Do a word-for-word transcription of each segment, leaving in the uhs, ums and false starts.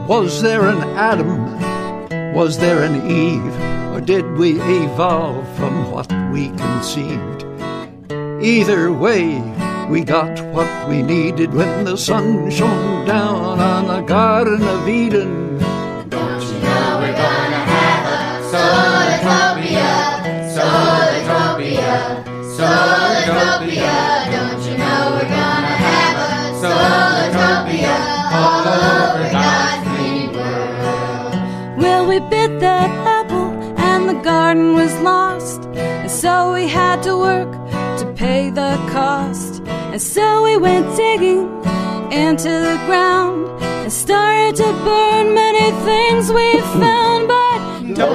Was there an Adam? Was there an Eve? Or did we evolve from what we conceived? Either way, we got what we needed when the sun shone down on the Garden of Eden. Don't you know we're gonna have a solartopia, solartopia, solartopia. Don't you know we're gonna have a solartopia all over God's green world? Well, we bit that apple and the garden was lost, and so we had to work to pay the cost. And so we went digging into the ground and started to burn many things we found. But oh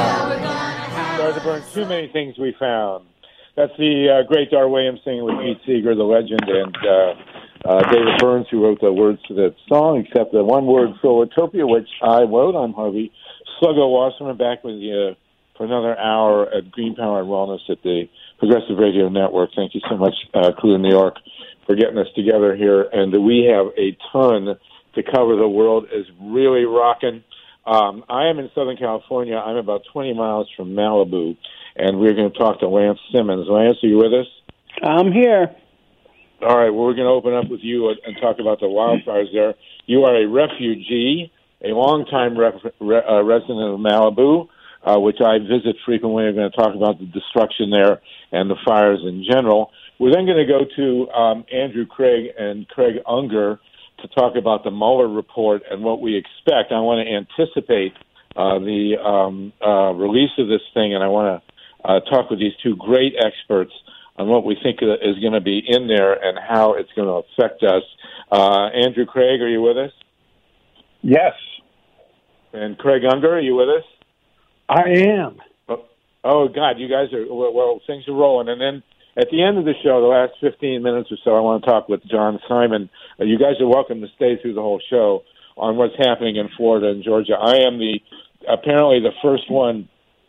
yeah, started to burn too many things we found. That's the uh, great Dar Williams singing with Pete Seeger, the legend, and uh, uh, David Burns, who wrote the words to that song, except the one word Solartopia, which I wrote on Harvey. Sluggo Wasserman back with you uh, for another hour at Green Power and Wellness at the Progressive Radio Network. Thank you so much, uh, crew in New York, for getting us together here. And we have a ton to cover. The world is really rocking. Um, I am in Southern California. I'm about twenty miles from Malibu, and we're going to talk to Lance Simmons. Lance, are you with us? I'm here. All right, well, we're going to open up with you and talk about the wildfires there. You are a refugee, a longtime ref, re, uh, resident of Malibu, uh, which I visit frequently. We're going to talk about the destruction there and the fires in general. We're then going to go to um, Andrew Craig and Craig Unger to talk about the Mueller report and what we expect. I want to anticipate uh, the um, uh, release of this thing, and I want to uh, talk with these two great experts on what we think is going to be in there and how it's going to affect us. Uh, Andrew Craig, are you with us? Yes. And Craig Unger, are you with us? I am. Oh, oh God, you guys are, well, well, things are rolling. And then at the end of the show, the last fifteen minutes or so, I want to talk with John Simon. Uh, you guys are welcome to stay through the whole show on what's happening in Florida and Georgia. I am the apparently the first one,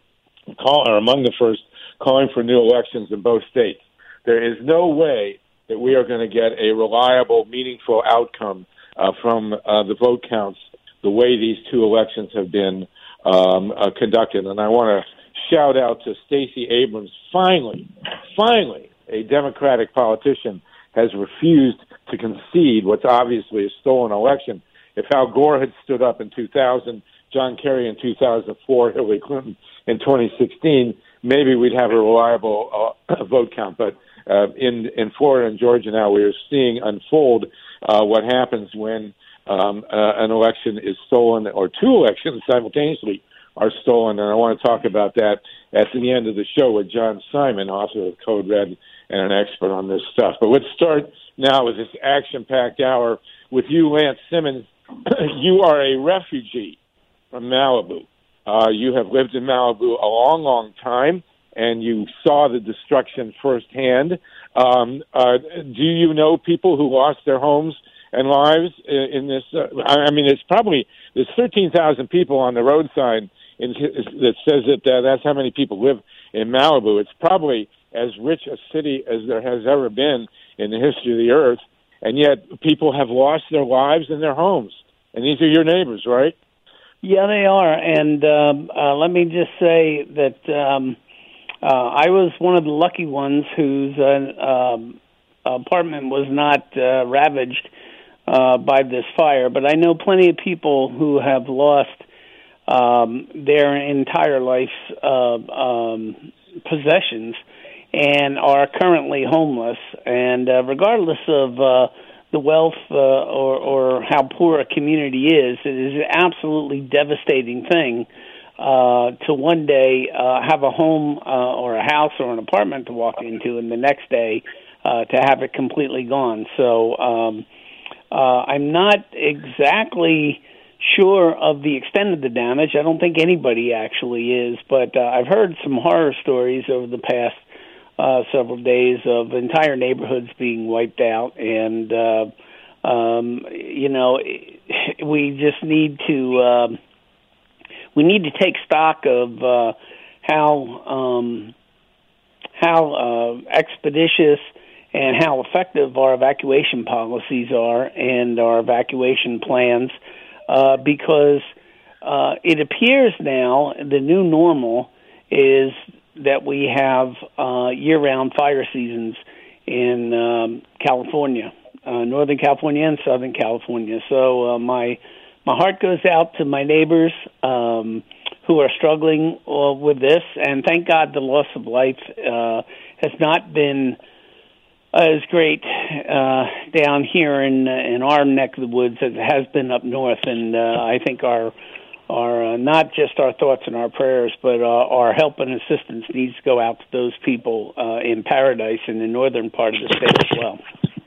call, or among the first, calling for new elections in both states. There is no way that we are going to get a reliable, meaningful outcome uh, from uh, the vote counts the way these two elections have been um, uh, conducted. And I want to shout out to Stacey Abrams. Finally, finally, a Democratic politician has refused to concede what's obviously a stolen election. If Al Gore had stood up in two thousand, John Kerry in two thousand four, Hillary Clinton in twenty sixteen, maybe we'd have a reliable uh, vote count. But uh, in, in Florida and Georgia now, we are seeing unfold uh, what happens when um, uh, an election is stolen, or two elections simultaneously are stolen. And I want to talk about that at the end of the show with John Simon, author of Code Red and an expert on this stuff. But let's start now with this action-packed hour with you, Lance Simmons. You are a refugee from Malibu. Uh, you have lived in Malibu a long, long time, and you saw the destruction firsthand. Um, uh, do you know people who lost their homes and lives in, in this? Uh, I mean, it's probably, there's thirteen thousand people on the road sign in, that says that uh, that's how many people live in Malibu. It's probably as rich a city as there has ever been in the history of the earth, and yet people have lost their lives and their homes. And these are your neighbors, right? Yeah, they are. And um, uh, let me just say that um, uh, I was one of the lucky ones whose uh, um, apartment was not uh, ravaged uh, by this fire. But I know plenty of people who have lost um, their entire life's uh, um, possessions and are currently homeless. And uh, regardless of uh, the wealth uh, or, or how poor a community is, it is an absolutely devastating thing uh, to one day uh, have a home uh, or a house or an apartment to walk into, and the next day uh, to have it completely gone. So um, uh, I'm not exactly sure of the extent of the damage. I don't think anybody actually is, but uh, I've heard some horror stories over the past Uh, several days of entire neighborhoods being wiped out, and uh, um, you know, we just need to uh, we need to take stock of uh, how um, how uh, expeditious and how effective our evacuation policies are and our evacuation plans. uh, because uh, it appears now the new normal is that we have uh, year-round fire seasons in um, California, uh, Northern California and Southern California. So uh, my my heart goes out to my neighbors um, who are struggling uh, with this, and thank God the loss of life uh, has not been as great uh, down here in in our neck of the woods as it has been up north, and uh, I think our our uh, not just our thoughts and our prayers, but uh, our help and assistance needs to go out to those people uh, in Paradise in the northern part of the state as well.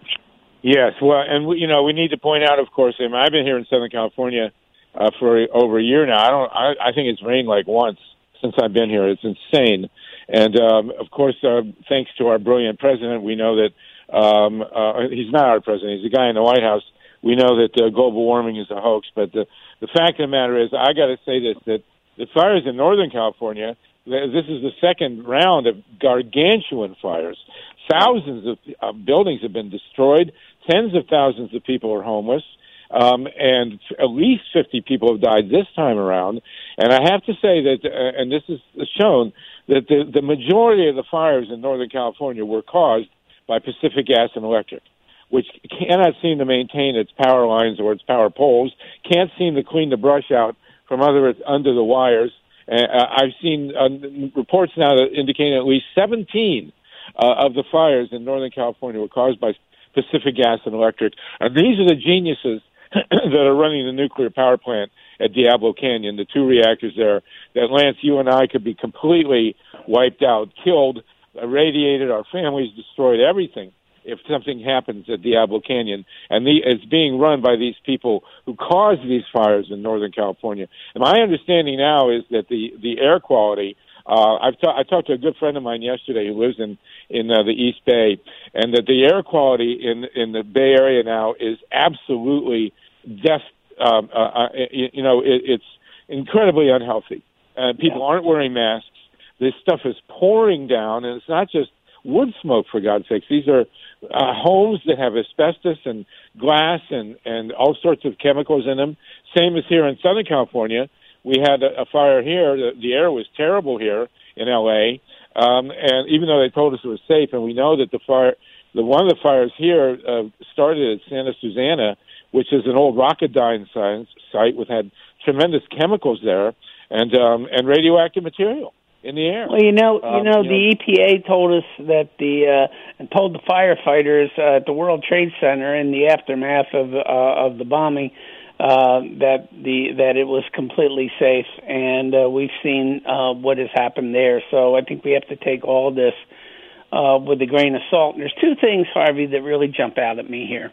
Yes, well, and we, you know, we need to point out, of course, I mean, I've been here in Southern California uh, for over a year now. I don't, I, I think it's rained like once since I've been here. It's insane, and um, of course, uh, thanks to our brilliant president, we know that um, uh, he's not our president; he's a guy in the White House. We know that uh, global warming is a hoax, but the the fact of the matter is, I got to say this: that the fires in Northern California, this is the second round of gargantuan fires. Thousands of uh, buildings have been destroyed. Tens of thousands of people are homeless, um, and at least fifty people have died this time around. And I have to say that, uh, and this is shown, that the, the majority of the fires in Northern California were caused by Pacific Gas and Electric, which cannot seem to maintain its power lines or its power poles, can't seem to clean the brush out from under, under the wires. Uh, I've seen uh, reports now that indicate at least seventeen uh, of the fires in Northern California were caused by Pacific Gas and Electric. And these are the geniuses that are running the nuclear power plant at Diablo Canyon, the two reactors there, that, Lance, you and I could be completely wiped out, killed, irradiated, our families destroyed, everything if something happens at Diablo Canyon. And the, it's being run by these people who caused these fires in Northern California. And my understanding now is that the, the air quality, uh, I've ta- I talked to a good friend of mine yesterday who lives in, in uh, the East Bay, and that the air quality in, in the Bay Area now is absolutely death. Um, uh, uh, you know, it, it's incredibly unhealthy. Uh, people yeah. aren't wearing masks. This stuff is pouring down, and it's not just wood smoke, for God's sakes. These are uh, homes that have asbestos and glass and, and all sorts of chemicals in them. Same as here in Southern California. We had a, a fire here. The, the air was terrible here in L A, um, and even though they told us it was safe, and we know that the fire, the one of the fires here uh, started at Santa Susana, which is an old Rocketdyne site, which had tremendous chemicals there and um, and radioactive material in the air. Well, you know, um, you know, you the know, E P A told us that the uh, and told the firefighters uh, at the World Trade Center in the aftermath of uh, of the bombing uh, that the that it was completely safe, and uh, we've seen uh, what has happened there. So I think we have to take all this uh, with a grain of salt. And there's two things, Harvey, that really jump out at me here.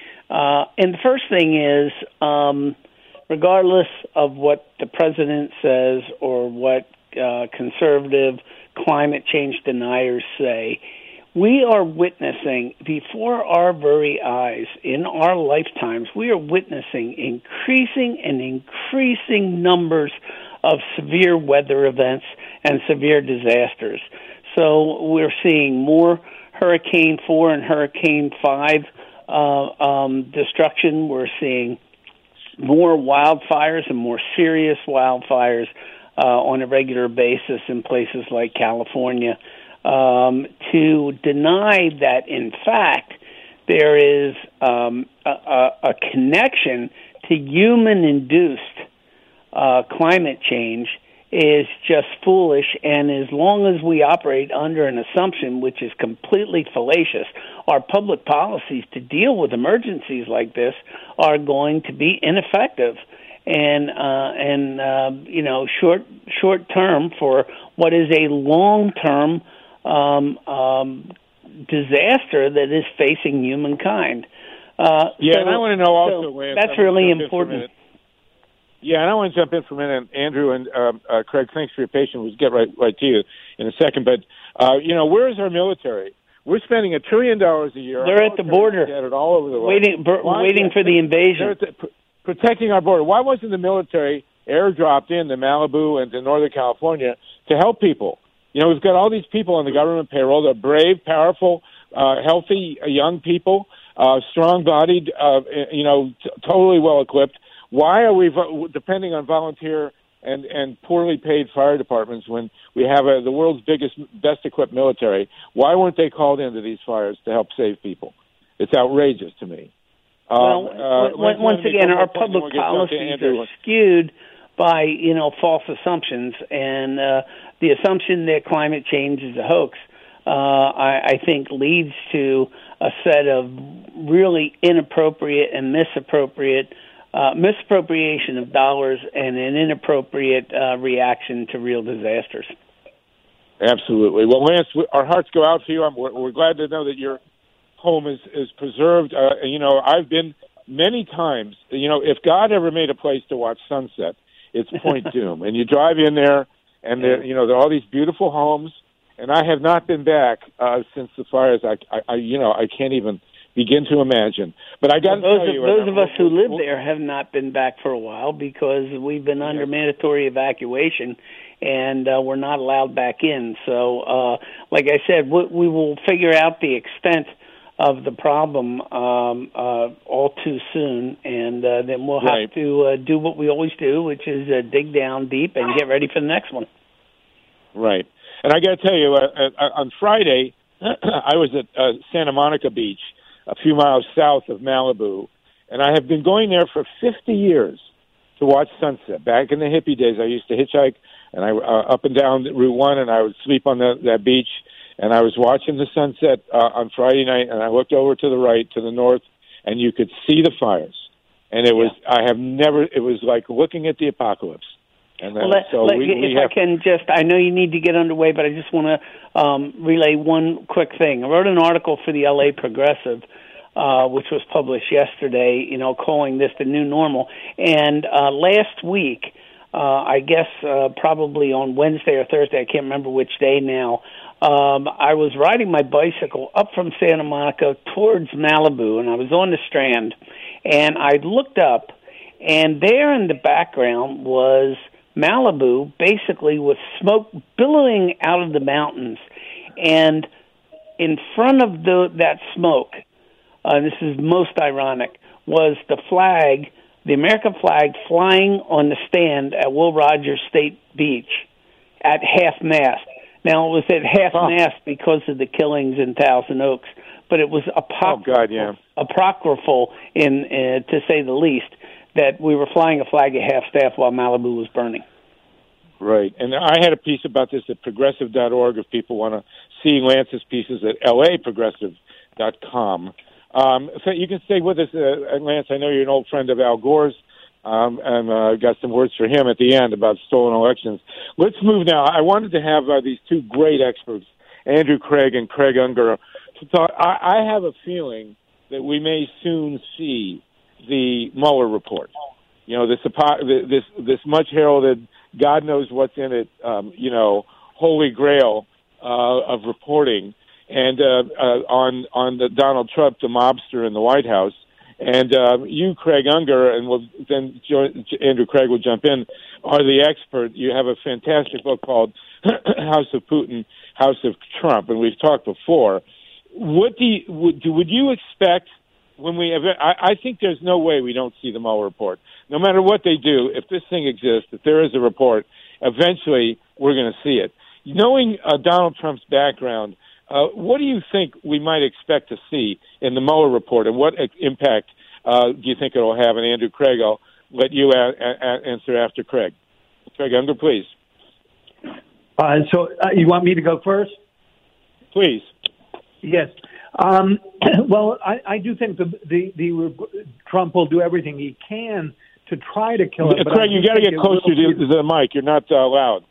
Uh, and the first thing is, um, regardless of what the president says or what uh, conservative climate change deniers say, we are witnessing before our very eyes, in our lifetimes, we are witnessing increasing and increasing numbers of severe weather events and severe disasters. So we're seeing more Hurricane four and Hurricane five Uh, um, destruction. We're seeing more wildfires and more serious wildfires uh, on a regular basis in places like California. Um, to deny that, in fact, there is um, a, a, a connection to human-induced uh, climate change is just foolish, and as long as we operate under an assumption which is completely fallacious, our public policies to deal with emergencies like this are going to be ineffective and uh, and uh, you know short short term for what is a long term um, um, disaster that is facing humankind. Uh, yeah, so, and I want to know also, so Lance, that's really important. Yeah, and I want to jump in for a minute, Andrew and uh, uh, Craig. Thanks for your patience. We'll get right right to you in a second. But uh, you know, where is our military? We're spending a trillion dollars a year. They're at the border, scattered all over the world, waiting b- waiting for the invasion. They're the, pr- protecting our border. Why wasn't the military airdropped in to Malibu and to Northern California to help people? You know, we've got all these people on the government payroll. They're brave, powerful, uh, healthy, uh, young people, uh, strong-bodied, uh, you know, t- totally well-equipped. Why are we vo- depending on volunteer and, and poorly paid fire departments when we have a, the world's biggest, best equipped military? Why weren't they called into these fires to help save people? It's outrageous to me. Well, um, uh, once, once again, our public policies are skewed by, you know, false assumptions, and uh, the assumption that climate change is a hoax, uh, I, I think, leads to a set of really inappropriate and misappropriate uh, misappropriation of dollars and an inappropriate uh, reaction to real disasters. Absolutely. Well, Lance, our hearts go out to you. I'm, we're, we're glad to know that your home is, is preserved. Uh, you know, I've been many times, you know, if God ever made a place to watch sunset, it's Point Dume. And you drive in there, and, there, you know, there are all these beautiful homes, and I have not been back uh, since the fires. I, I, I, you know, I can't even begin to imagine. But I got to well, tell of, you, those of us who live we'll, there have not been back for a while because we've been under mandatory evacuation, and uh, we're not allowed back in. So, uh, like I said, we, we will figure out the extent of the problem um, uh, all too soon, and uh, then we'll have right. to uh, do what we always do, which is uh, dig down deep and get ready for the next one. Right. And I got to tell you, uh, uh, on Friday, I was at uh, Santa Monica Beach, a few miles south of Malibu, and I have been going there for fifty years to watch sunset. Back in the hippie days, I used to hitchhike and I uh, up and down Route One, and I would sleep on the, that beach. And I was watching the sunset uh, on Friday night, and I looked over to the right, to the north, and you could see the fires. And it was, yeah. I have never, it was like looking at the apocalypse. And then, well, let, so let, we, we if have, I can just, I know you need to get underway, but I just want to um, relay one quick thing. I wrote an article for the L A Progressive, uh, which was published yesterday, you know, calling this the new normal. And uh, last week, uh, I guess uh, probably on Wednesday or Thursday, I can't remember which day now, Um, I was riding my bicycle up from Santa Monica towards Malibu, and I was on the Strand, and I looked up, and there in the background was Malibu, basically with smoke billowing out of the mountains, and in front of the, that smoke, uh, this is most ironic, was the flag, the American flag, flying on the stand at Will Rogers State Beach at half-mast. Now, it was at half-mast oh. because of the killings in Thousand Oaks, but it was apocryphal, oh, God, yeah. apocryphal in, uh, to say the least, that we were flying a flag at half-staff while Malibu was burning. Right. And I had a piece about this at progressive dot org if people want to see Lance's pieces at L A progressive dot com. Um, so you can stay with us, uh, Lance. I know you're an old friend of Al Gore's. Um, and uh, got some words for him at the end about stolen elections. Let's move now. I wanted to have uh, these two great experts, Andrew Craig and Craig Unger, to talk. I, I have a feeling that we may soon see the Mueller report. You know, this this this much heralded, God knows what's in it, um, you know, holy grail uh, of reporting, and uh, uh, on on the Donald Trump, the mobster in the White House. And um, you, Craig Unger, and we'll, then Andrew Craig will jump in, are the expert. You have a fantastic book called House of Putin, House of Trump, and we've talked before. What do you, would, would you expect when we have, I, I think there's no way we don't see the Mueller report. No matter what they do, if this thing exists, if there is a report, eventually we're going to see it. Knowing uh, Donald Trump's background, Uh, what do you think we might expect to see in the Mueller report, and what impact uh, do you think it will have? And Andrew Craig, I'll let you a- a- answer after Craig. Craig Unger, please. Uh, so uh, you want me to go first? Please. Yes. Um, well, I, I do think the, the, the Trump will do everything he can to try to kill it. Craig, you got to get closer to the, the mic. You're not uh, loud.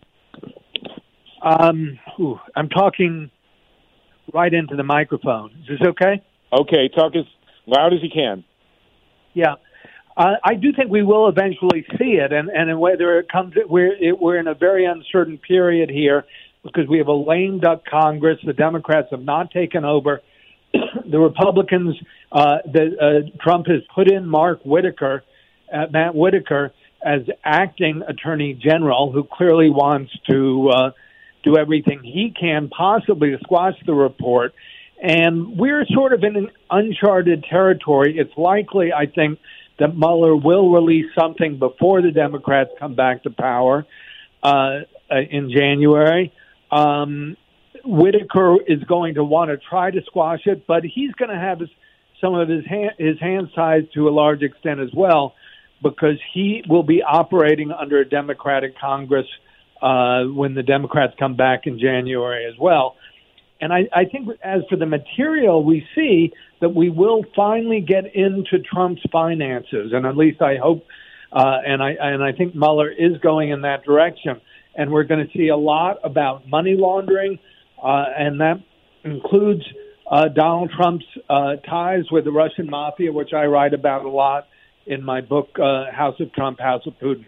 Um, ooh, I'm talking right into the microphone. Is this okay? Okay, talk as loud as you can. Yeah. Uh, I do think we will eventually see it, and, and whether it comes, we're, it, we're in a very uncertain period here because we have a lame duck Congress. The Democrats have not taken over. The Republicans, uh, the, uh, Trump has put in Mark Whitaker, uh, Matt Whitaker, as acting attorney general, who clearly wants to uh, do everything he can possibly to squash the report. And we're sort of in an uncharted territory. It's likely, I think, that Mueller will release something before the Democrats come back to power uh, uh, in January. Um, Whitaker is going to want to try to squash it, but he's going to have his, some of his, hand, his hands tied to a large extent as well, because he will be operating under a Democratic Congress uh, when the Democrats come back in January as well. And I, I think as for the material, we see that we will finally get into Trump's finances, and at least I hope, uh, and I and I think Mueller is going in that direction. And we're going to see a lot about money laundering, uh, and that includes uh, Donald Trump's uh, ties with the Russian mafia, which I write about a lot in my book, uh, House of Trump, House of Putin.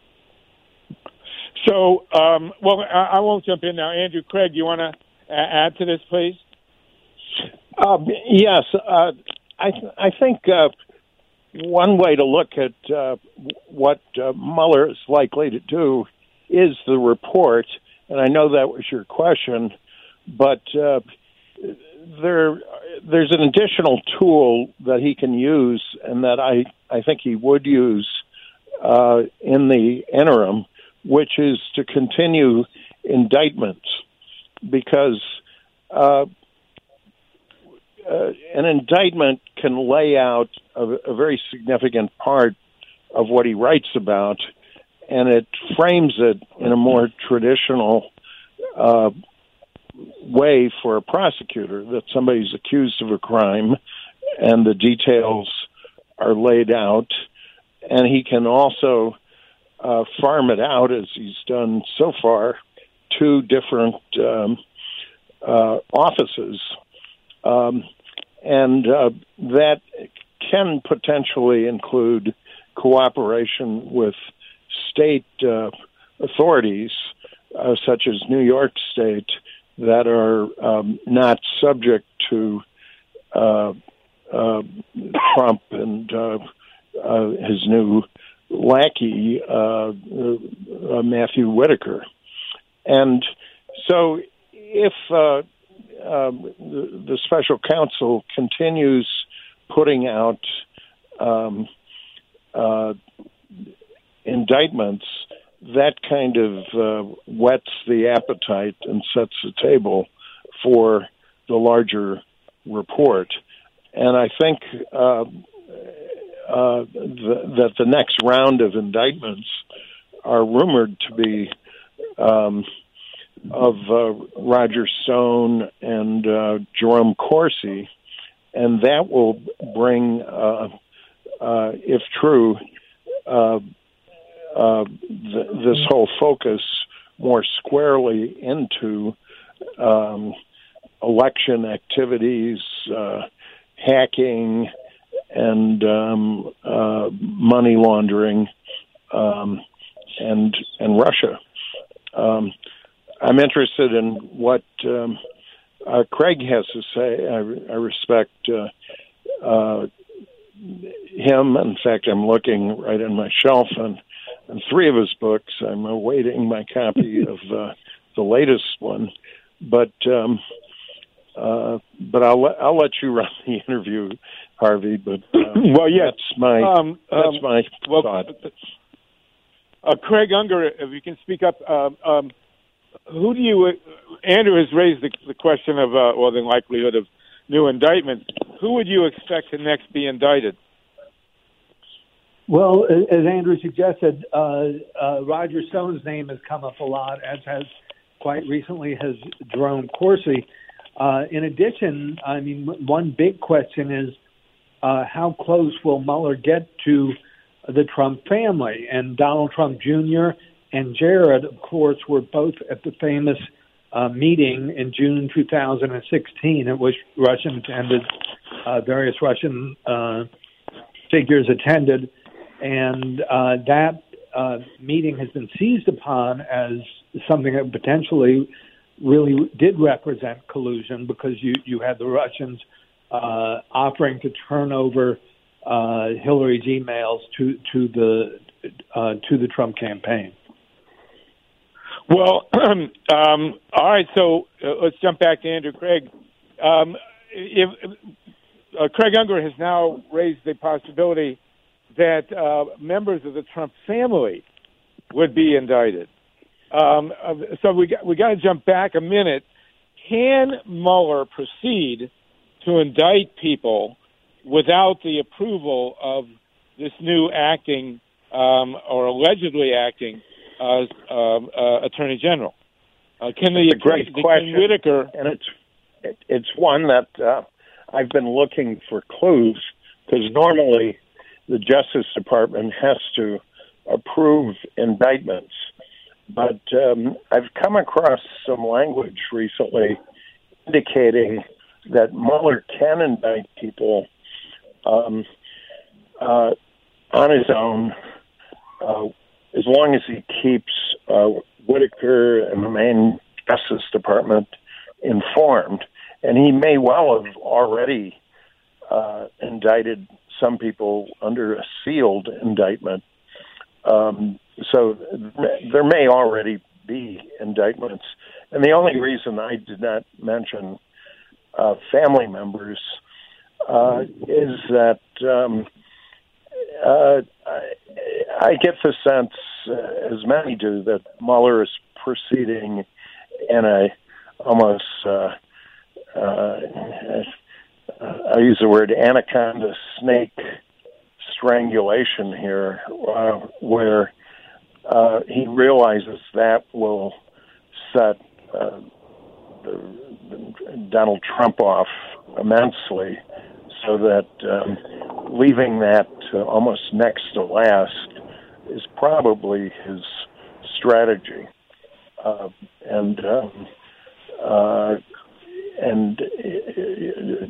So, um, well, I, I won't jump in now. Andrew, Craig, you want to add to this, please? Uh, yes, uh, I th- I think uh, one way to look at uh, what uh, Mueller is likely to do is the report, and I know that was your question, but uh, there there's an additional tool that he can use, and that I, I think he would use uh, in the interim, which is to continue indictments. Because uh, uh, an indictment can lay out a, a very significant part of what he writes about, and it frames it in a more traditional uh, way for a prosecutor, that somebody's accused of a crime and the details are laid out, and he can also uh, farm it out, as he's done so far, two different um, uh, offices, um, and uh, that can potentially include cooperation with state uh, authorities, uh, such as New York State, that are um, not subject to uh, uh, Trump and uh, uh, his new lackey, uh, uh, Matthew Whitaker. And so if uh, uh, the, the special counsel continues putting out um, uh, indictments, that kind of uh, whets the appetite and sets the table for the larger report. And I think uh, uh, the, that the next round of indictments are rumored to be Um, of uh, Roger Stone and uh, Jerome Corsi, and that will bring, uh, uh, if true, uh, uh, th- this whole focus more squarely into um, election activities, uh, hacking, and um, uh, money laundering, um, and and Russia. Um, I'm interested in what um, uh, Craig has to say. I, I respect uh, uh, him. In fact, I'm looking right on my shelf on, on three of his books. I'm awaiting my copy of uh, the latest one. But um, uh, but I'll I'll let you run the interview, Harvey. But uh, well, yes, that's my um, that's um, my well, thought. Uh, Craig Unger, if you can speak up, um, um, who do you? Uh, Andrew has raised the, the question of uh, well, the likelihood of new indictments. Who would you expect to next be indicted? Well, as Andrew suggested, uh, uh, Roger Stone's name has come up a lot, as has quite recently has Jerome Corsi. Uh, in addition, I mean, one big question is uh, how close will Mueller get to the Trump family? And Donald Trump Junior and Jared, of course, were both at the famous uh, meeting in June two thousand sixteen at which Russian attended, uh, various Russian uh, figures attended. And uh, that uh, meeting has been seized upon as something that potentially really did represent collusion, because you, you had the Russians uh, offering to turn over uh, Hillary's emails to to the uh, to the Trump campaign. Well, um, all right. So uh, let's jump back to Andrew Craig. Um, if uh, Craig Unger has now raised the possibility that uh, members of the Trump family would be indicted. Um, uh, so we got, we got to jump back a minute. Can Mueller proceed to indict people without the approval of this new acting um, or allegedly acting uh, uh, uh, Attorney General? Uh, can the it's a great can question, Whitaker? And it's it, it's one that uh, I've been looking for clues, because normally the Justice Department has to approve indictments. But um, I've come across some language recently indicating that Mueller can indict people um, uh, on his own uh, as long as he keeps uh, Whitaker and the Maine Justice Department informed. And he may well have already uh, indicted some people under a sealed indictment. Um, so there may already be indictments. And the only reason I did not mention uh, family members uh, is that um, uh, I, I get the sense, uh, as many do, that Mueller is proceeding in a almost, uh, uh, I use the word anaconda snake strangulation here, uh, where uh, he realizes that will set uh, the, the Donald Trump off immensely, so that um, leaving that uh, almost next to last is probably his strategy. Uh, and um, uh, and uh,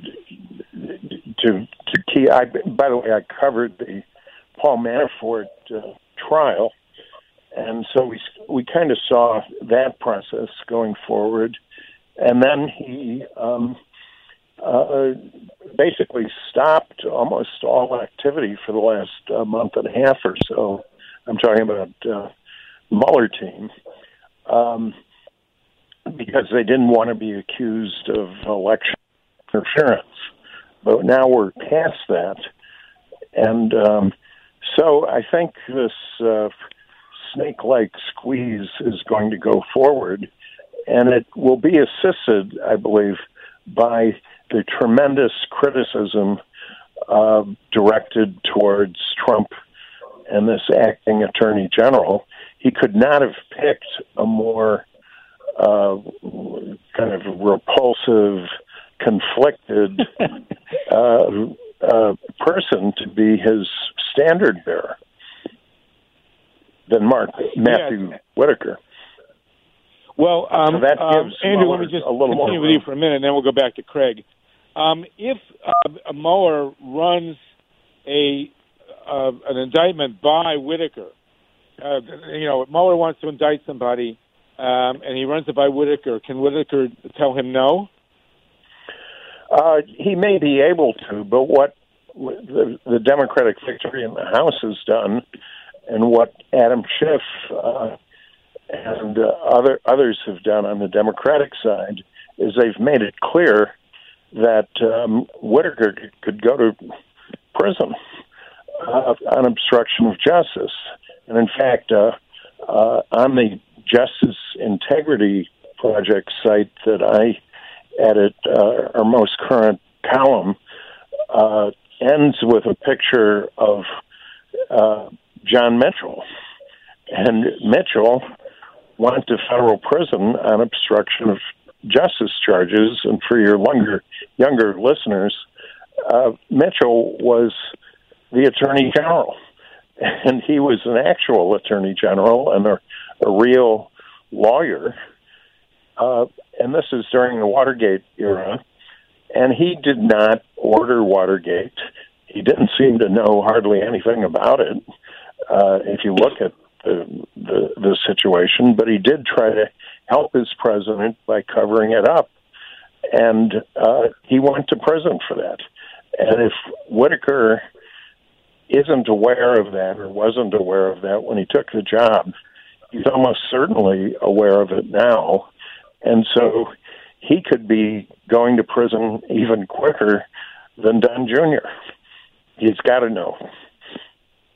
to to key. I, by the way, I covered the Paul Manafort uh, trial, and so we we kind of saw that process going forward, and then he um, uh, basically stopped almost all activity for the last uh, month and a half or so. I'm talking about uh, Mueller team. Um, because they didn't want to be accused of election interference. But now we're past that. And um, so I think this uh, snake-like squeeze is going to go forward, and it will be assisted, I believe, by the tremendous criticism uh, directed towards Trump and this acting attorney general. He could not have picked a more uh, kind of repulsive, conflicted uh, uh, person to be his standard bearer than Mark Matthew yeah. Whitaker. Well, um, so that um, gives Andrew, let me just a little continue more with you for a minute, and then we'll go back to Craig. Um, if uh, Mueller runs a uh, an indictment by Whitaker, uh, you know, if Mueller wants to indict somebody, um, and he runs it by Whitaker, can Whitaker tell him no? Uh, he may be able to, but what the, the Democratic victory in the House has done, and what Adam Schiff uh, and uh, other others have done on the Democratic side, is they've made it clear that um, Whitaker could go to prison uh, on obstruction of justice. And in fact, uh, uh, on the Justice Integrity Project site that I edit, uh, our most current column uh, ends with a picture of uh, John Mitchell. And Mitchell went to federal prison on obstruction of justice charges. And for your younger, younger listeners, uh, Mitchell was the Attorney General. And he was an actual Attorney General and a, a real lawyer. Uh, and this is during the Watergate era. And he did not order Watergate. He didn't seem to know hardly anything about it, uh, if you look at the, the, the situation. But he did try to help his president by covering it up. And uh, he went to prison for that. And if Whitaker isn't aware of that or wasn't aware of that when he took the job, he's almost certainly aware of it now. And so he could be going to prison even quicker than Don Junior He's got to know.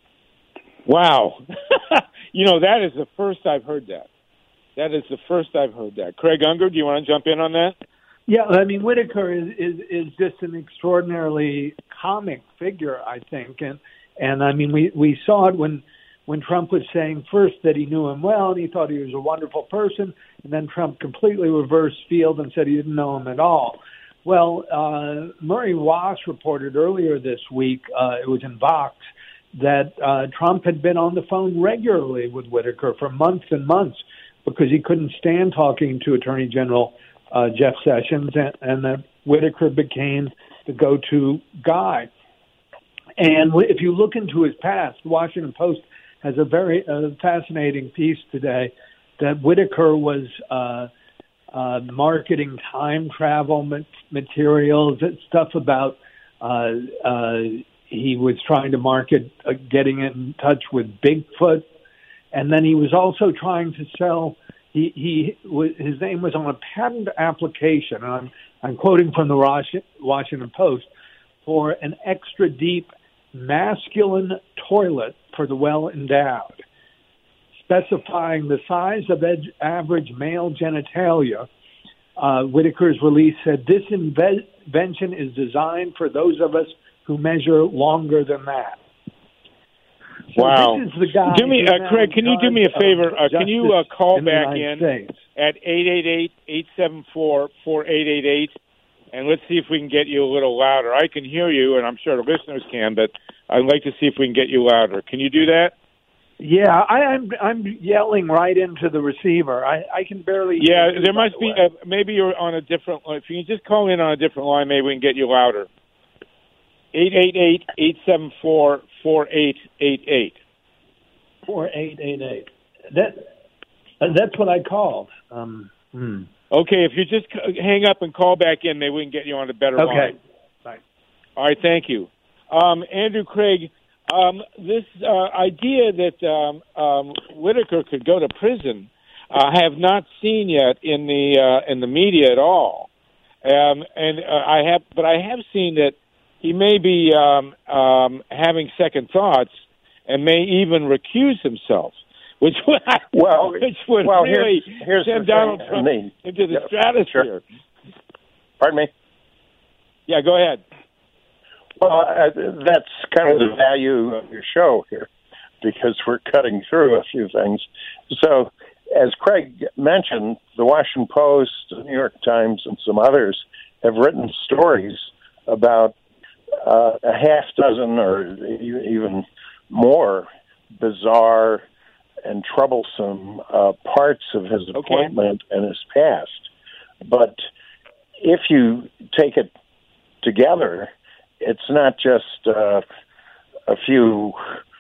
Wow. You know, that is the first I've heard that. That is the first I've heard that. Craig Unger, do you want to jump in on that? Yeah, I mean, Whitaker is, is, is just an extraordinarily comic figure, I think. And, and I mean, we, we saw it when, when Trump was saying first that he knew him well and he thought he was a wonderful person, and then Trump completely reversed field and said he didn't know him at all. Well, uh, Murray Wass reported earlier this week, uh, it was in Vox, that uh, Trump had been on the phone regularly with Whitaker for months and months because he couldn't stand talking to Attorney General uh, Jeff Sessions, and, and that Whitaker became the go-to guy. And if you look into his past, the Washington Post has a very uh, fascinating piece today that Whitaker was uh, uh, marketing time travel ma- materials, stuff about uh, uh, he was trying to market uh, getting in touch with Bigfoot. And then he was also trying to sell, he, he his name was on a patent application, and I'm, I'm quoting from the Washington Post, for an extra deep masculine toilet for the well-endowed, specifying the size of ed- average male genitalia. Uh, Whitaker's release said, this inve- invention is designed for those of us who measure longer than that. So wow. This is the guy do me, uh, Craig, can you do me a favor? Uh, can you uh, call in back in States. at eight eight eight, eight seven four, four eight eight eight, and let's see if we can get you a little louder. I can hear you, and I'm sure the listeners can, but I'd like to see if we can get you louder. Can you do that? Yeah, I, I'm I'm yelling right into the receiver. I, I can barely Yeah, hear you, there must the be, way. a, maybe you're on a different, if you can just call in on a different line, maybe we can get you louder. eight eight eight, eight seven four, four eight eight eight. four eight eight eight. That, uh, that's what I called. Um, hmm. Okay, if you just c- hang up and call back in, maybe we can get you on a better Okay. line. Bye. All right, thank you. Um, Andrew Craig, um, this uh, idea that um, um, Whitaker could go to prison, uh, I have not seen yet in the uh, in the media at all. Um, and uh, I have, but I have seen that he may be um, um, having second thoughts and may even recuse himself, which would, well, which would well, really here's, here's send the Donald thing. Trump I mean, into the yeah, stratosphere. Sure. Pardon me? Yeah, go ahead. Well, uh, that's kind of the value of your show here, because we're cutting through a few things. So, as Craig mentioned, the Washington Post, the New York Times, and some others have written stories about uh, a half dozen or even more bizarre and troublesome uh, parts of his appointment okay. and his past. But if you take it together, it's not just uh, a few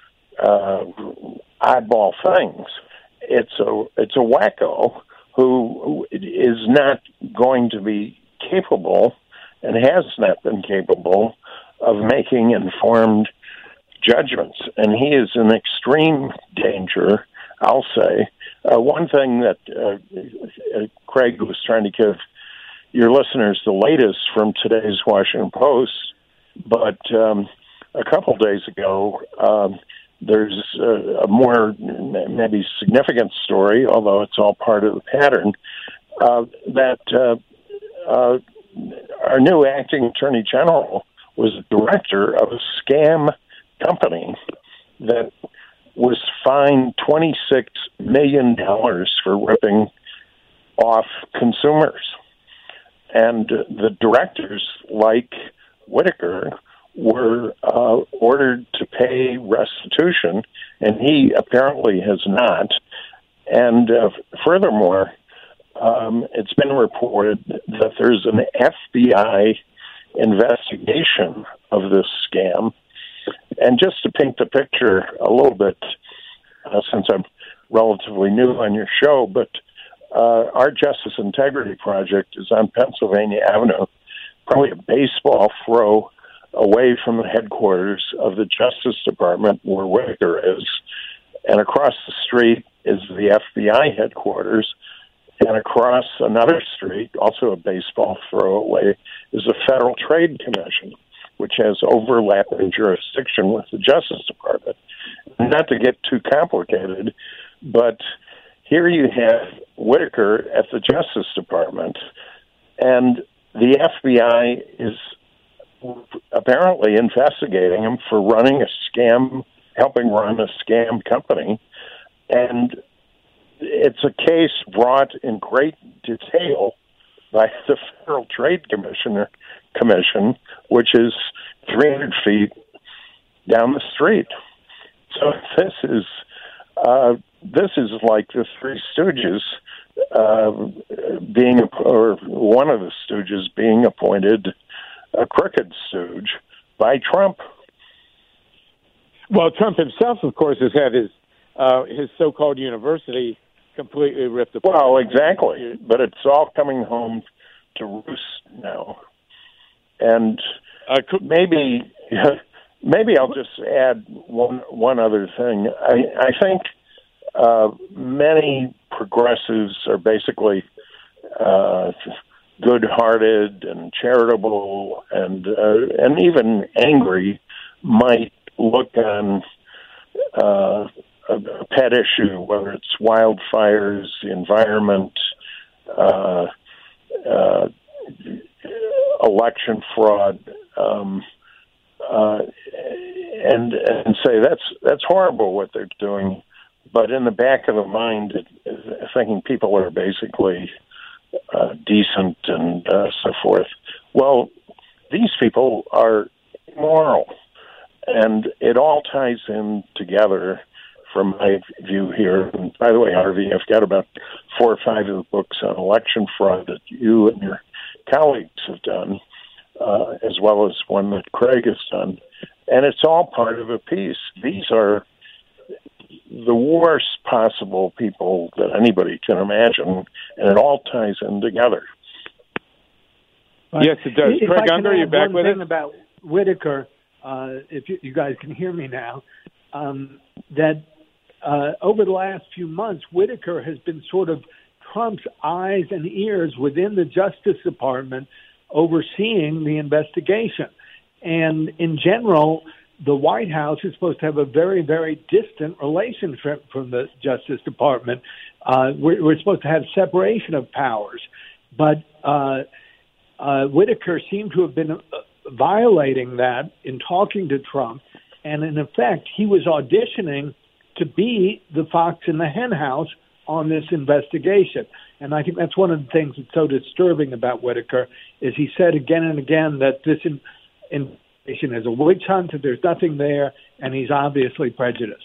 uh, oddball things. It's a it's a wacko who is not going to be capable and has not been capable of making informed judgments. And he is in extreme danger, I'll say. Uh, one thing that uh, uh, Craig was trying to give your listeners the latest from today's Washington Post, but um, a couple days ago, um, there's a, a more maybe significant story, although it's all part of the pattern, uh, that uh, uh, our new acting attorney general was a director of a scam company that was fined twenty-six million dollars for ripping off consumers. And uh, the directors, like Whitaker, were uh, ordered to pay restitution, and he apparently has not. And uh, furthermore, um, it's been reported that there's an F B I investigation of this scam. And just to paint the picture a little bit, uh, since I'm relatively new on your show, but uh, our Justice Integrity Project is on Pennsylvania Avenue, probably a baseball throw away from the headquarters of the Justice Department where Whitaker is. And across the street is the F B I headquarters. And across another street, also a baseball throw away, is the Federal Trade Commission, which has overlapping jurisdiction with the Justice Department. not to get too complicated, but here you have Whitaker at the Justice Department, and the F B I is apparently investigating him for running a scam, helping run a scam company. And it's a case brought in great detail by the Federal Trade Commissioner Commission, which is three hundred feet down the street. So this is uh, this is like the Three Stooges uh, being, or one of the Stooges being appointed a crooked stooge by Trump. Well, Trump himself, of course, has had his uh, his so-called university completely ripped apart. Well, exactly, but it's all coming home to roost now. And uh, maybe maybe I'll just add one one other thing. I, I think uh, many progressives are basically uh, good-hearted and charitable, and uh, and even angry might look on uh, a, a pet issue, whether it's wildfires, the environment, uh, uh, election fraud, um, uh, and and say that's that's horrible what they're doing, but in the back of the mind, it, it, thinking people are basically uh, decent and uh, so forth. Well, these people are immoral, and it all ties in together. From my view here, and by the way, Harvey, I've got about four or five of the books on election fraud that you and your colleagues have done, uh, as well as one that Craig has done, and it's all part of a piece. These are the worst possible people that anybody can imagine, and it all ties in together. But yes, it does. If Craig I Unger, are you back with us? us? About Whitaker, uh, if you, you guys can hear me now, um, that uh, over the last few months, Whitaker has been sort of Trump's eyes and ears within the Justice Department overseeing the investigation. And in general, the White House is supposed to have a very, very distant relationship from the Justice Department. Uh, we're, we're supposed to have separation of powers. But uh, uh, Whitaker seemed to have been uh, violating that in talking to Trump. And in effect, he was auditioning to be the fox in the hen house on this investigation. And I think that's one of the things that's so disturbing about Whitaker is he said again and again that this in, investigation is a witch hunt, that there's nothing there, and he's obviously prejudiced.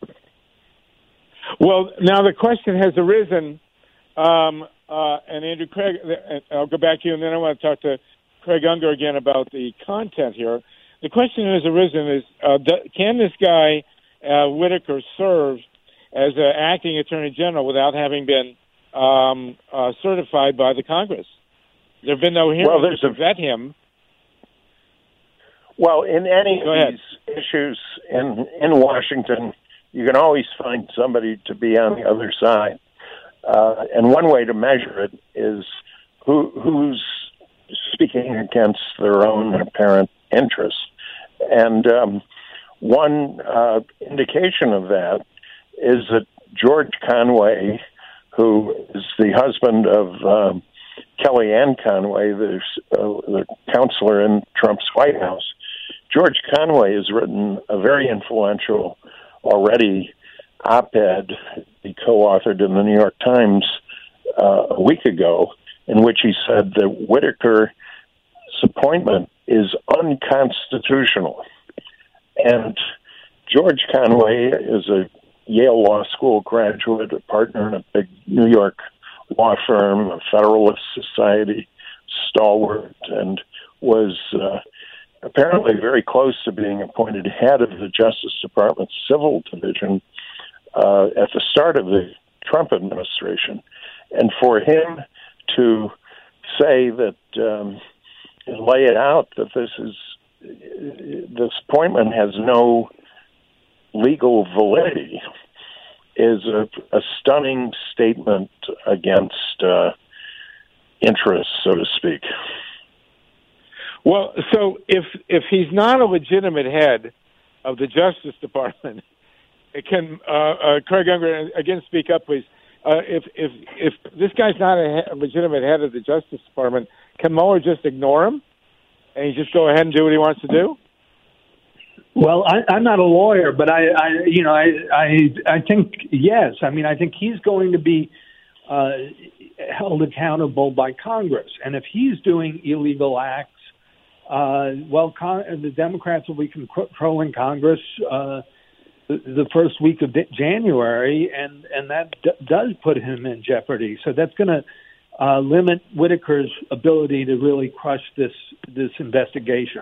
Well, now the question has arisen, um, uh, and Andrew Craig, I'll go back to you, and then I want to talk to Craig Unger again about the content here. The question that has arisen is, uh, can this guy, uh, Whitaker, serve as an acting attorney general without having been um, uh, certified by the Congress? There have been no hearings well, to vet him. Well, in any Go of ahead. these issues in in Washington, you can always find somebody to be on the other side. Uh, and one way to measure it is who who's speaking against their own apparent interests. And um, one uh, indication of that is that George Conway, who is the husband of uh, Kellyanne Conway, the, uh, the counselor in Trump's White House, George Conway has written a very influential already op-ed he co-authored in the New York Times uh, a week ago, in which he said that Whitaker's appointment is unconstitutional. And George Conway is a Yale Law School graduate, a partner in a big New York law firm, a Federalist Society stalwart, and was uh, apparently very close to being appointed head of the Justice Department's Civil Division uh, at the start of the Trump administration. And for him to say that, um, lay it out that this is, this appointment has no legal validity is a, a stunning statement against uh, interest, so to speak. Well, so if if he's not a legitimate head of the Justice Department, can uh, uh, Craig Unger again speak up, please? Uh, if if if this guy's not a, a legitimate head of the Justice Department, can Mueller just ignore him and he just go ahead and do what he wants to do? Well, I, I'm not a lawyer, but I, I you know, I, I, I think yes. I mean, I think he's going to be uh, held accountable by Congress, and if he's doing illegal acts, uh, well, con- the Democrats will be controlling Congress uh, the, the first week of January, and and that d- does put him in jeopardy. So that's going to uh, limit Whitaker's ability to really crush this this investigation.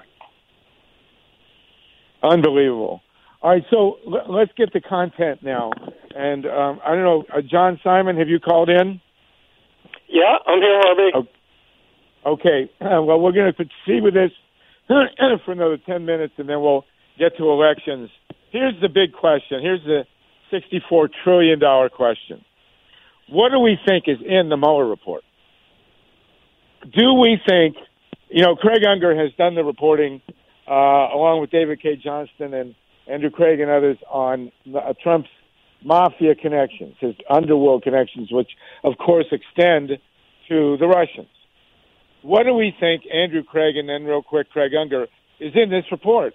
Unbelievable. All right, so l- let's get to content now. And um, I don't know, uh, John Simon, have you called in? Yeah, I'm here, Harvey. Okay. Uh, well, we're going to proceed with this for another ten minutes, and then we'll get to elections. Here's the big question. Here's the sixty-four trillion dollars question. What do we think is in the Mueller report? Do we think, you know, Craig Unger has done the reporting Uh, along with David K. Johnston and Andrew Craig and others on uh, Trump's mafia connections, his underworld connections, which, of course, extend to the Russians. What do we think, Andrew Craig, and then real quick, Craig Unger, is in this report?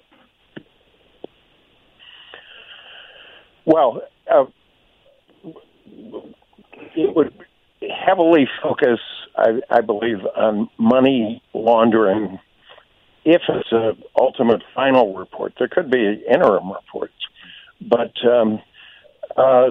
Well, uh, it would heavily focus, I, I believe, on money laundering. If it's an ultimate final report, there could be interim reports, but um, uh,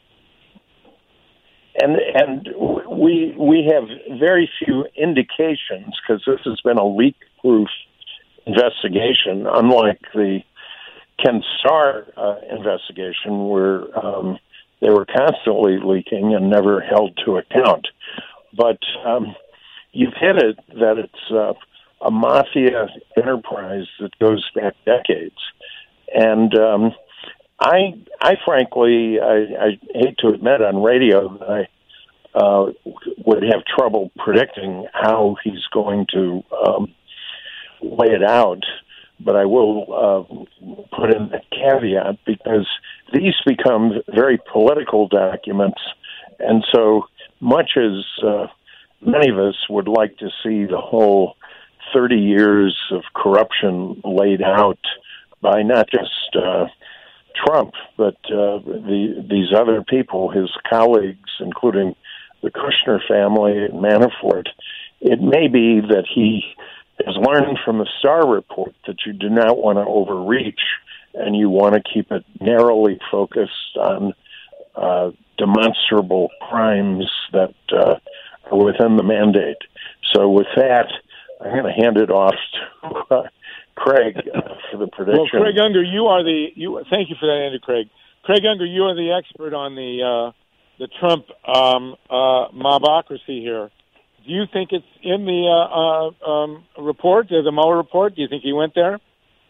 and and we we have very few indications because this has been a leak-proof investigation, unlike the Ken Starr uh, investigation, where um, they were constantly leaking and never held to account. But um, you've hit it that it's Uh, a mafia enterprise that goes back decades. And um, I, I frankly, I, I hate to admit on radio that I uh, would have trouble predicting how he's going to um, lay it out, but I will uh, put in a caveat because these become very political documents, and so much as uh, many of us would like to see the whole thirty years of corruption laid out by not just uh, Trump, but uh, the, these other people, his colleagues, including the Kushner family and Manafort. It may be that he has learned from the Starr report that you do not want to overreach and you want to keep it narrowly focused on uh, demonstrable crimes that uh, are within the mandate. So with that, I'm going to hand it off to uh, Craig uh, for the prediction. Well, Craig Unger, you are the you. Thank you for that, Andrew Craig. Craig Unger, you are the expert on the uh, the Trump um, uh, mobocracy here. Do you think it's in the uh, uh, um, report, the Mueller report? Do you think he went there?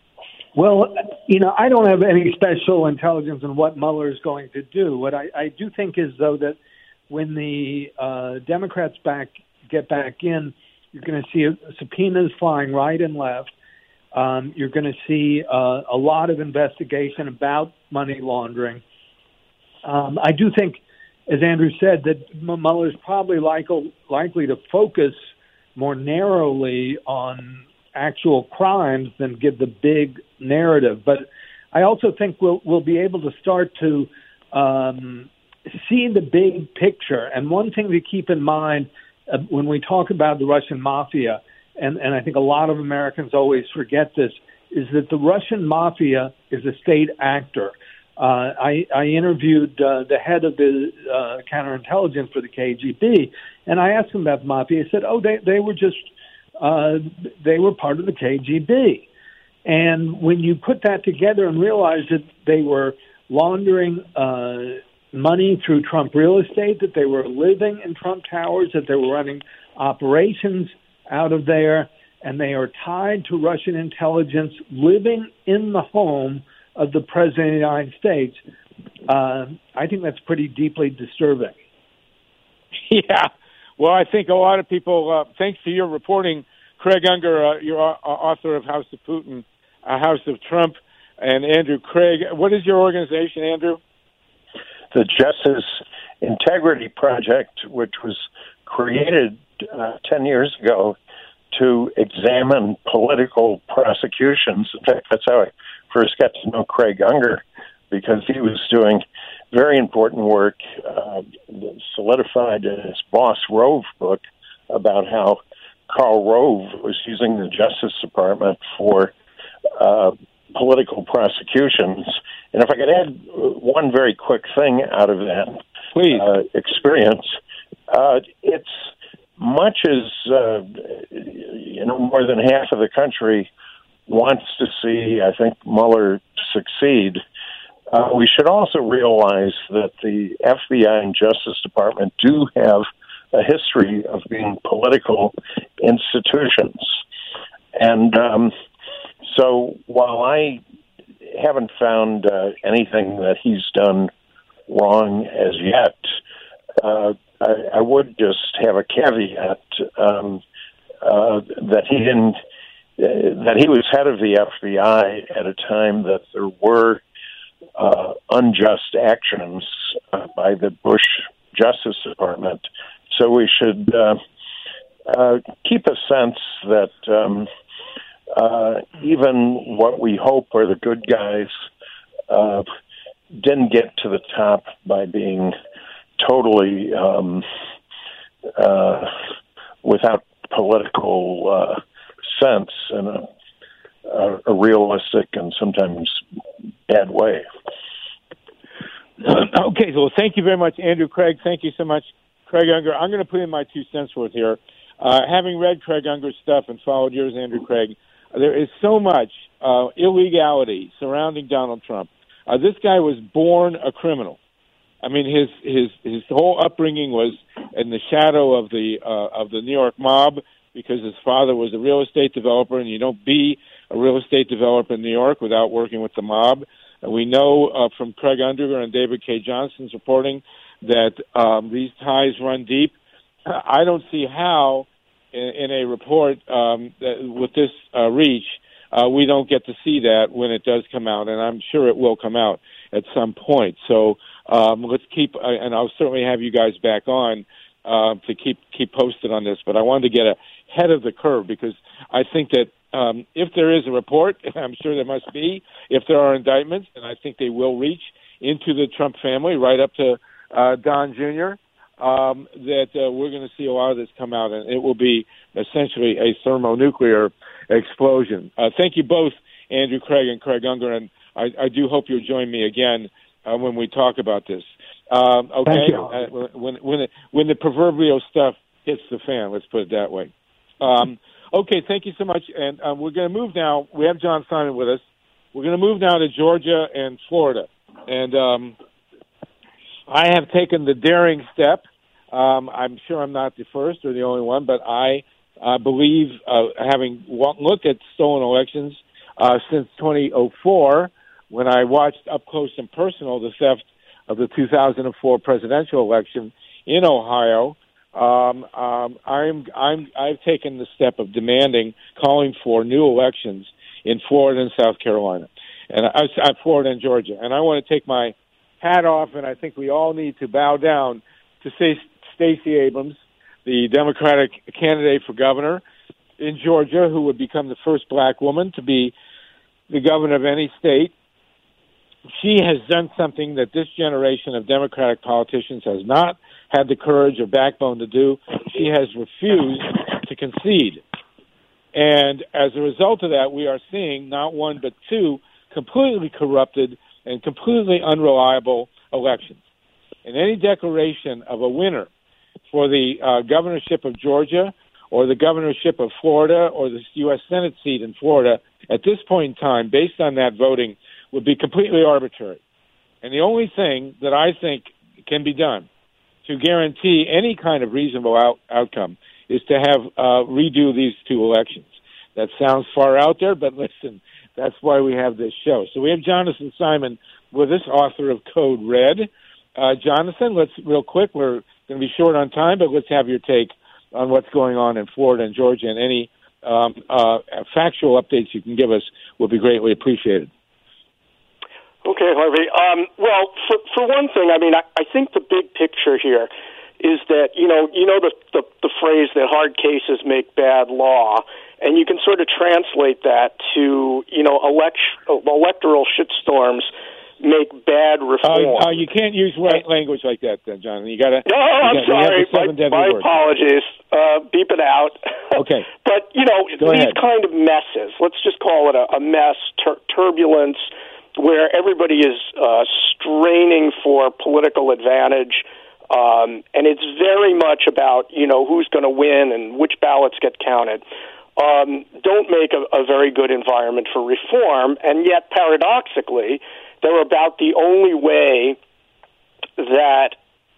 Well, you know, I don't have any special intelligence on what Mueller is going to do. What I, I do think is, though, that when the uh, Democrats back get back in, you're going to see subpoenas flying right and left. Um, you're going to see uh, a lot of investigation about money laundering. Um, I do think, as Andrew said, that Mueller's probably likely, likely to focus more narrowly on actual crimes than give the big narrative. But I also think we'll we'll be able to start to um, see the big picture. And one thing to keep in mind uh, when we talk about the Russian mafia, and, and I think a lot of Americans always forget this, is that the Russian mafia is a state actor. Uh, I, I interviewed uh, the head of the uh, counterintelligence for the K G B, and I asked him about the mafia. He said, oh, they, they were just, uh, they were part of the K G B. And when you put that together and realize that they were laundering uh, money through Trump real estate, that they were living in Trump towers, that they were running operations out of there, and they are tied to Russian intelligence living in the home of the President of the United States, uh, I think that's pretty deeply disturbing. Yeah. Well, I think a lot of people, uh, thanks to your reporting, Craig Unger, uh, you're uh, author of House of Putin, uh, House of Trump. and Andrew Craig. What is your organization, Andrew? The Justice Integrity Project, which was created uh, ten years ago to examine political prosecutions. In fact, that's how I first got to know Craig Unger, because he was doing very important work, uh, solidified in his Boss Rove book, about how Karl Rove was using the Justice Department for uh, political prosecutions. And if I could add one very quick thing out of that Please. Uh, experience, uh, it's much as, uh, you know, more than half of the country wants to see, I think, Mueller succeed. Uh, we should also realize that the F B I and Justice Department do have a history of being political institutions. And um, so while I haven't found uh, anything that he's done wrong as yet, uh, I, I would just have a caveat um, uh, that he didn't, uh, that he was head of the F B I at a time that there were uh, unjust actions uh, by the Bush Justice Department. So we should uh, uh, keep a sense that um, uh, even what we hope are the good guys uh, didn't get to the top by being totally um, uh, without political uh, sense in a, a, a realistic and sometimes bad way. Okay, so thank you very much, Andrew Craig. Thank you so much, Craig Unger. I'm going to put in my two cents worth here. Uh, having read Craig Unger's stuff and followed yours, Andrew Craig, there is so much uh, illegality surrounding Donald Trump. Uh, this guy was born a criminal. I mean, his his his whole upbringing was in the shadow of the uh, of the New York mob, because his father was a real estate developer, and you don't be a real estate developer in New York without working with the mob. And we know uh, from Craig Unger and David K. Johnston's reporting that um, these ties run deep. I don't see how, in, in a report um, that, with this uh, reach, uh, we don't get to see that when it does come out, and I'm sure it will come out at some point. So um, let's keep, uh, and I'll certainly have you guys back on uh, to keep keep posted on this. But I wanted to get ahead of the curve, because I think that um, if there is a report, I'm sure there must be, if there are indictments, and I think they will reach into the Trump family, right up to uh, Don Junior, um, that uh, we're going to see a lot of this come out, and it will be essentially a thermonuclear explosion. Uh, thank you both, Andrew Craig and Craig Unger, and I, I do hope you'll join me again uh, when we talk about this. Um, okay, Thank you. Uh, when when it, when the proverbial stuff hits the fan, let's put it that way. Um, okay, thank you so much, and uh, we're going to move now. We have John Simon with us. We're going to move now to Georgia and Florida, and um, I have taken the daring step. Um, I'm sure I'm not the first or the only one, but I uh, believe, uh, having looked at stolen elections uh, since two thousand four, when I watched up close and personal the theft of the two thousand four presidential election in Ohio, um, um, I'm, I'm, I've taken the step of demanding, calling for new elections in Florida and South Carolina, and I, I, Florida and Georgia. And I want to take my hat off, and I think we all need to bow down to say Stacey Abrams, the Democratic candidate for governor in Georgia, who would become the first black woman to be the governor of any state. She has done something that this generation of Democratic politicians has not had the courage or backbone to do. She has refused to concede. And as a result of that, we are seeing not one but two completely corrupted and completely unreliable elections. And any declaration of a winner for the uh, governorship of Georgia or the governorship of Florida or the U S Senate seat in Florida at this point in time, based on that voting, would be completely arbitrary. And the only thing that I think can be done to guarantee any kind of reasonable out- outcome is to have uh, redo these two elections. That sounds far out there, but listen, that's why we have this show. So we have Jonathan Simon with us, author of Code Red. Uh, Jonathan, let's real quick, we're going to be short on time, but let's have your take on what's going on in Florida and Georgia, and any um, uh, factual updates you can give us will be greatly appreciated. Okay, Harvey. Um, well, for, for one thing, I mean, I, I think the big picture here is that, you know, you know the, the, the phrase that hard cases make bad law, and you can sort of translate that to, you know, elect, electoral shitstorms make bad reform. Uh, uh, you can't use language like that, then, Jonathan. You got to. No, I'm gotta, sorry. My, my apologies. Uh, beep it out. Okay. But you know, Go these ahead. kind of messes. Let's just call it a, a mess, tur- turbulence, where everybody is uh, straining for political advantage. Um, and it's very much about, you know, who's going to win and which ballots get counted. Um, don't make a, a very good environment for reform, and yet, paradoxically, they're about the only way that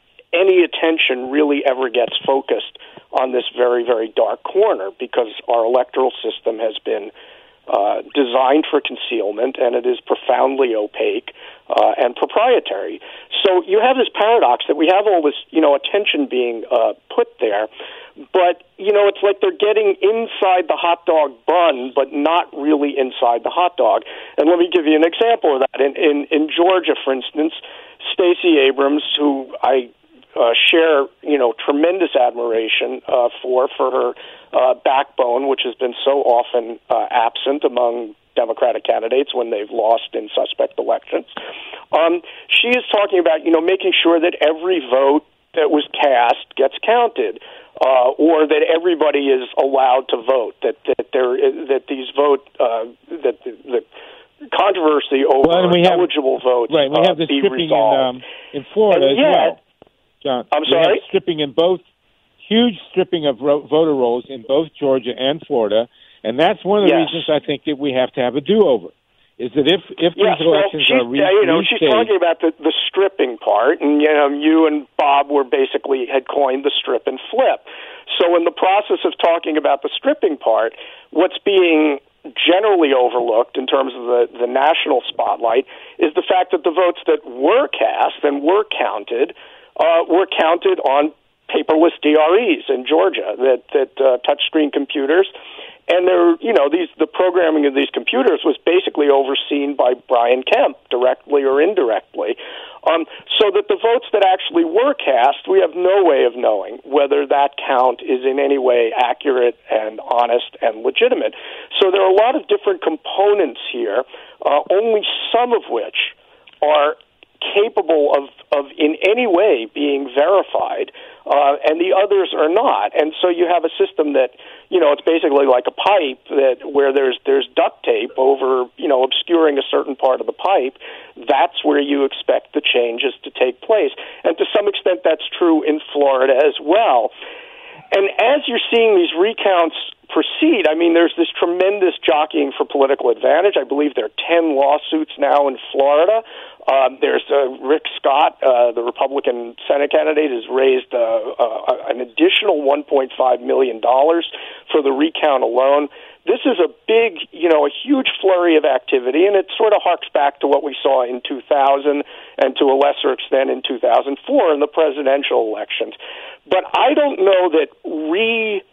any attention really ever gets focused on this very, very dark corner, because our electoral system has been uh, designed for concealment, and it is profoundly opaque uh, and proprietary. So you have this paradox that we have all this, you know, attention being uh, put there, but, you know, it's like they're getting inside the hot dog bun, but not really inside the hot dog. And let me give you an example of that. In, in, in Georgia, for instance, Stacey Abrams, who I uh, share, you know, tremendous admiration uh, for, for her uh, backbone, which has been so often uh, absent among Democratic candidates when they've lost in suspect elections. Um, she is talking about, you know, making sure that every vote that was cast gets counted. Uh, or that everybody is allowed to vote, that that there is, that these vote uh, that the, the controversy over well, we have, eligible votes right. We uh, have the be stripping resolved. in, um, in Florida and as yet, well. John, I'm we sorry. have stripping in both, huge stripping of ro- voter rolls in both Georgia and Florida, and that's one of the yes. reasons I think that we have to have a do-over. Is that if if yes, these elections well, are re- you know, she's restaged, talking about the, the stripping part, and you know, you and Bob were basically had coined the strip and flip. So in the process of talking about the stripping part, what's being generally overlooked in terms of the, the national spotlight is the fact that the votes that were cast and were counted uh, were counted on paperless D R Es in Georgia, that that uh, touchscreen computers. And they're, you know, these the programming of these computers was basically overseen by Brian Kemp, directly or indirectly. Um, so that the votes that actually were cast, we have no way of knowing whether that count is in any way accurate and honest and legitimate. So there are a lot of different components here, uh, only some of which are capable of, of in any way being verified, uh, and the others are not. And so you have a system that, you know, it's basically like a pipe that where there's there's duct tape over, you know, obscuring a certain part of the pipe. That's where you expect the changes to take place. And to some extent that's true in Florida as well. And as you're seeing these recounts proceed, I mean, there's this tremendous jockeying for political advantage. I believe there are ten lawsuits now in Florida. Um, there's uh, Rick Scott, uh, the Republican Senate candidate, has raised uh, uh, an additional one point five million dollars for the recount alone. This is a big, you know, a huge flurry of activity, and it sort of harks back to what we saw in two thousand and to a lesser extent in two thousand four in the presidential elections. But I don't know that re-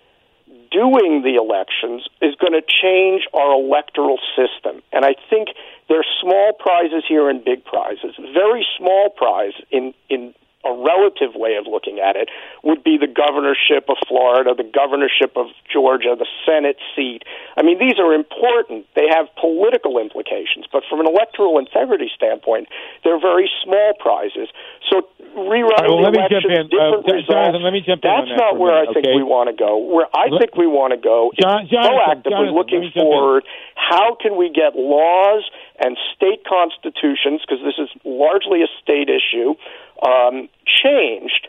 doing the elections is going to change our electoral system. And I think there are small prizes here and big prizes. Very small prize in, in a relative way of looking at it would be the governorship of Florida, the governorship of Georgia, the Senate seat. I mean, these are important. They have political implications. But from an electoral integrity standpoint, they're very small prizes. So rerunning well, the let elections, me jump in. different Uh, results, Jonathan, let me jump in that's on that not for a where minute, I think okay? we want to go. Where I Let, think we want to go is John, Jonathan, proactively Jonathan, looking let me jump in. forward. How can we get laws and state constitutions, because this is largely a state issue, um, changed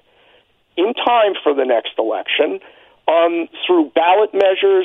in time for the next election um, through ballot measures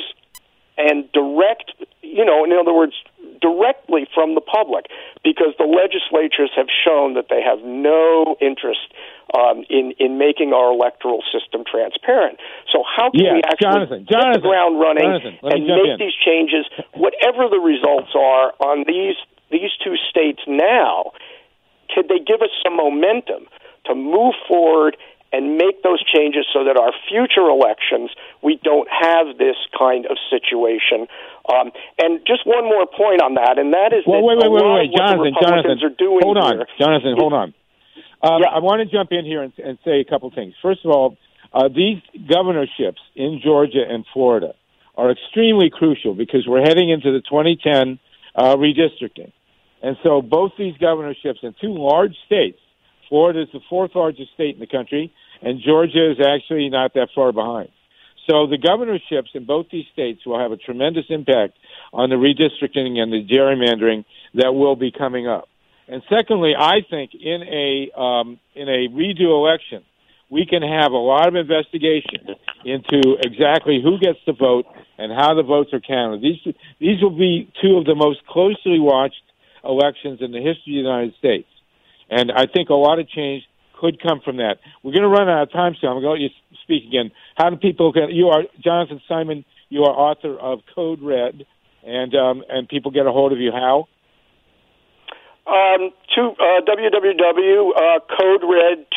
and direct, you know, in other words, directly from the public, because the legislatures have shown that they have no interest um, in in making our electoral system transparent. So how can yeah, we actually Jonathan, hit Jonathan, the ground running Jonathan, and make in. these changes, whatever the results are on these these two states now? Could they give us some momentum to move forward and make those changes so that our future elections, we don't have this kind of situation. Um, and just one more point on that, and that is well, that wait, wait, a wait, lot wait, of what Jonathan, the Republicans Jonathan, are doing hold on, here Jonathan, is, hold on. Um, yeah. I want to jump in here and, and say a couple things. First of all, uh, these governorships in Georgia and Florida are extremely crucial because we're heading into the twenty ten uh, redistricting. And so both these governorships in two large states, Florida is the fourth largest state in the country, and Georgia is actually not that far behind. So the governorships in both these states will have a tremendous impact on the redistricting and the gerrymandering that will be coming up. And secondly, I think in a um, in a redo election, we can have a lot of investigation into exactly who gets to vote and how the votes are counted. These these will be two of the most closely watched elections in the history of the United States. And I think a lot of change could come from that. We're going to run out of time, so I'm going to let you speak again. How do people get, you are, Jonathan Simon, you are author of Code Red, and um, and people get a hold of you how? Um, to uh, w w w dot code red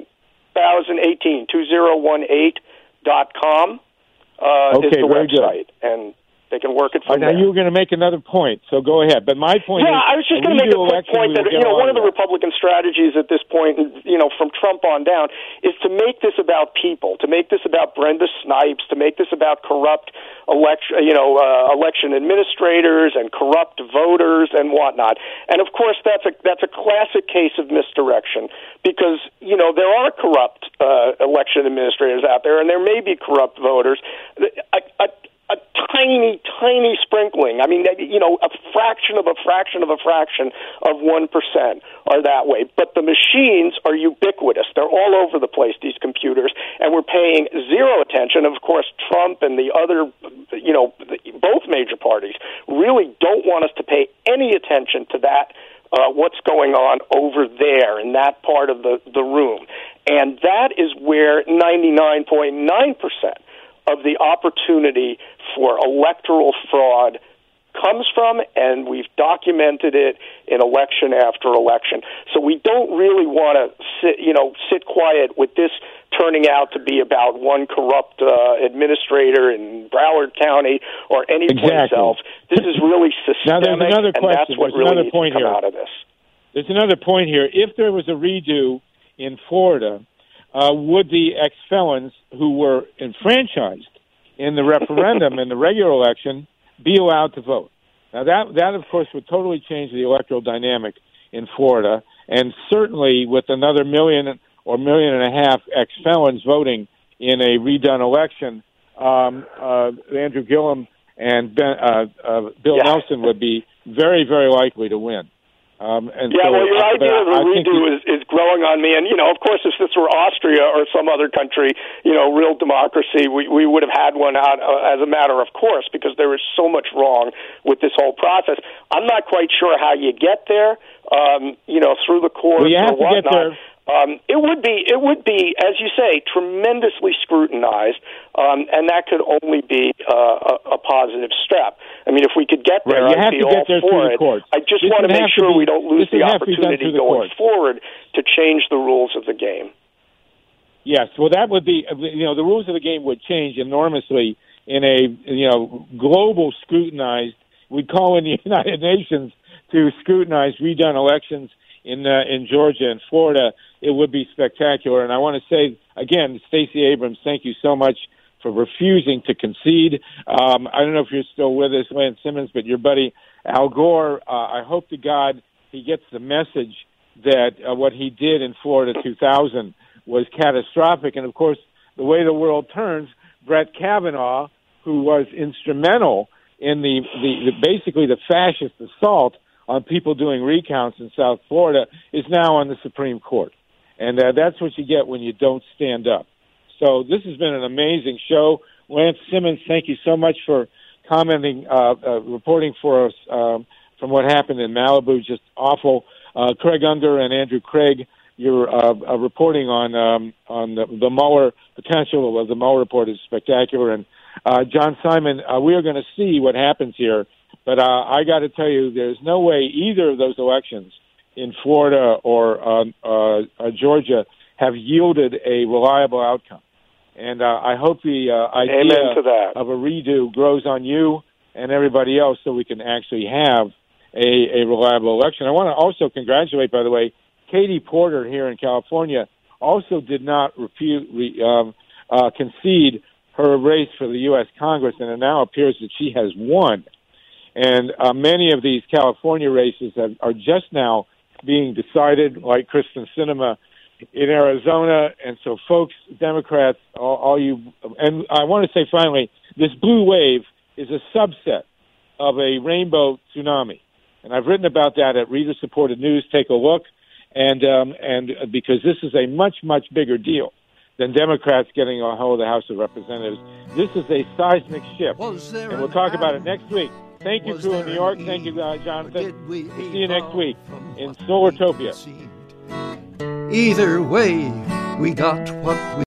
twenty eighteen, two thousand eighteen dot com uh, okay, is the very website, good. and they can work it from right, now there. you were going to make another point, so go ahead. But my point yeah, is... I was just going to make a quick point that, you know, one of the that. Republican strategies at this point, you know, from Trump on down, is to make this about people, to make this about Brenda Snipes, to make this about corrupt election, you know, uh, election administrators and corrupt voters and whatnot. And of course, that's a that's a classic case of misdirection because, you know, there are corrupt uh, election administrators out there, and there may be corrupt voters. A, a, A tiny, tiny sprinkling. I mean, you know, a fraction of a fraction of a fraction of one percent are that way. But the machines are ubiquitous. They're all over the place, these computers, and we're paying zero attention. Of course, Trump and the other, you know, both major parties really don't want us to pay any attention to that, uh, what's going on over there in that part of the, the room. And that is where ninety-nine point nine percent of the opportunity for electoral fraud comes from, and we've documented it in election after election. So we don't really want to sit, you know, sit quiet with this turning out to be about one corrupt uh, administrator in Broward County or any place exactly. else. This is really systemic, now there's another and question. that's what there's really another needs point to come here. out of this. There's another point here. If there was a redo in Florida, uh, would the ex-felons who were enfranchised in the referendum and the regular election be allowed to vote? Now, that, that, of course, would totally change the electoral dynamic in Florida, and certainly with another million or million and a half ex-felons voting in a redone election, um, uh, Andrew Gillum and ben, uh, uh, Bill yeah. Nelson would be very, very likely to win. Um, and yeah, so, well, your uh, idea of a redo is, is growing on me. And, you know, of course, if this were Austria or some other country, you know, real democracy, we, we would have had one out uh, as a matter of course, because there is so much wrong with this whole process. I'm not quite sure how you get there, um, you know, through the courts well, you have or to whatnot. Get there. Um, it would be, it would be, as you say, tremendously scrutinized, um, and that could only be uh, a, a positive step. I mean, if we could get there, right. I'd be all for it. I just this want to make sure to be, we don't lose the opportunity the going courts. forward to change the rules of the game. Yes, well, that would be, you know, the rules of the game would change enormously in a, you know, global scrutinized. We'd call in the United Nations to scrutinize redone elections in uh, in Georgia and Florida. It would be spectacular. And I want to say, again, Stacey Abrams, thank you so much for refusing to concede. Um, I don't know if you're still with us, Lance Simmons, but your buddy Al Gore, uh, I hope to God he gets the message that uh, what he did in Florida two thousand was catastrophic. And, of course, the way the world turns, Brett Kavanaugh, who was instrumental in the, the, the basically the fascist assault on people doing recounts in South Florida, is now on the Supreme Court. And uh, that's what you get when you don't stand up. So this has been an amazing show. Lance Simmons, thank you so much for commenting, uh, uh, reporting for us um, from what happened in Malibu. Just awful. Uh, Craig Unger and Andrew Craig, your uh, uh, reporting on um, on the, the Mueller potential of the Mueller report is spectacular. And uh, John Simon, uh, we are going to see what happens here. But uh, I got to tell you, there's no way either of those elections in Florida or uh, uh, uh, Georgia have yielded a reliable outcome. And uh, I hope the uh, idea Amen to that. of a redo grows on you and everybody else so we can actually have a, a reliable election. I want to also congratulate, by the way, Katie Porter here in California also did not refute, re, um, uh, concede her race for the U S Congress, and it now appears that she has won. And uh, many of these California races have, are just now being decided, like Kristen Sinema in Arizona. And so, folks, Democrats, all, all you, and I want to say finally, this blue wave is a subset of a rainbow tsunami. And I've written about that at Reader Supported News. Take a look. And um, and because this is a much, much bigger deal than Democrats getting a hold of the House of Representatives. This is a seismic shift. And we'll talk about it next week. Thank you, crew in New York. Thank you, uh, Jonathan. We'll see you next week in Solartopia. Either way, we got what we